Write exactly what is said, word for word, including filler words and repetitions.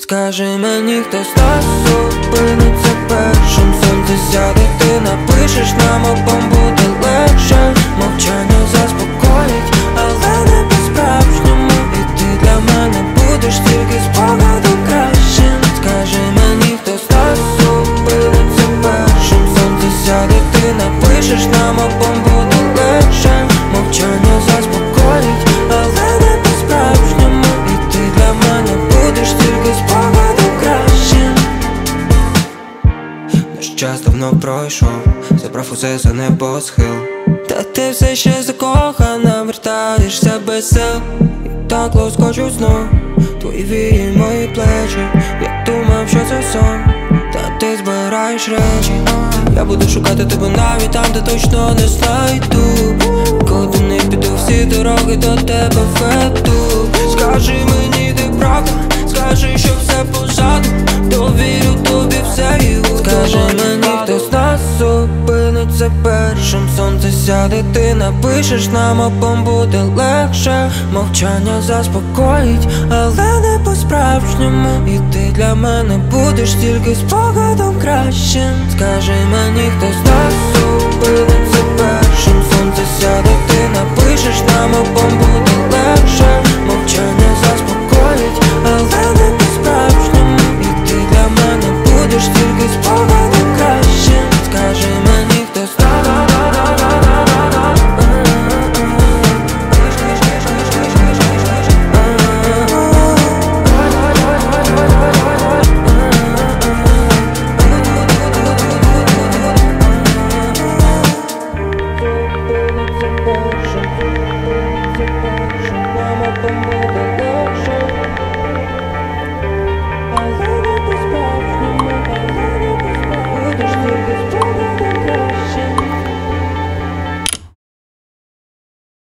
Скажи мені, хто з нас зупиниться першим. Сонце сяде, ти напишеш, нам обом буде легше. Мовчання заспокоїть, але не по-справжньому. І ти для мене будеш тільки спогадом кращим. Скажи мені, хто з нас зупиниться першим. Сонце сяде, ти напишеш, нам обом буде легше. Мовчання заспокоїть, але не по-справжньому. І ти для мене будеш тільки спогадом кращим. Наш час давно пройшов, забрав усе за небосхил. Та ти все ще закохана, вертаєшся без сил. І так лоскочуть знов твої вії, мої плечі. Я думав, що це сон, та ти збираєш речі. Я буду шукати тебе навіть там, де точно не знайду. Куди не піду, всі дороги до тебе веду. Скажи мені, де правда, скажи, що все позаду. Довірю тобі все і у Скажи мені, хто з нас зупиниться першим. Сонце сяде, ти напишеш, нам обом буде легше. Мовчання заспокоїть, але не по-справжньому. І ти для мене будеш тільки спогадом кращим. Скажи мені, хто з нас зупиниться першим. Сонце сяде,